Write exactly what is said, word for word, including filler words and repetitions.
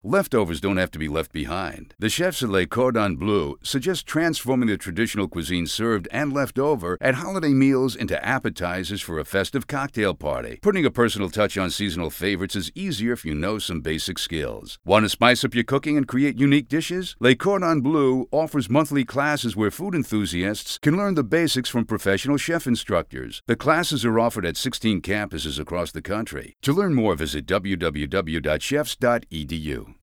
leftovers don't have to be left behind. The chefs at Le Cordon Bleu suggest transforming the traditional cuisine served and left over at holiday meals into appetizers for a festive cocktail party. Putting a personal touch on seasonal favorites is easier if you know some basic skills. Want to spice up your cooking and create unique dishes? Le Cordon Bleu offers monthly classes where food enthusiasts can learn the basics from professional chef instructors. The classes are offered at sixteen campuses across the country. To learn more, visit w w w dot chefs dot e d u.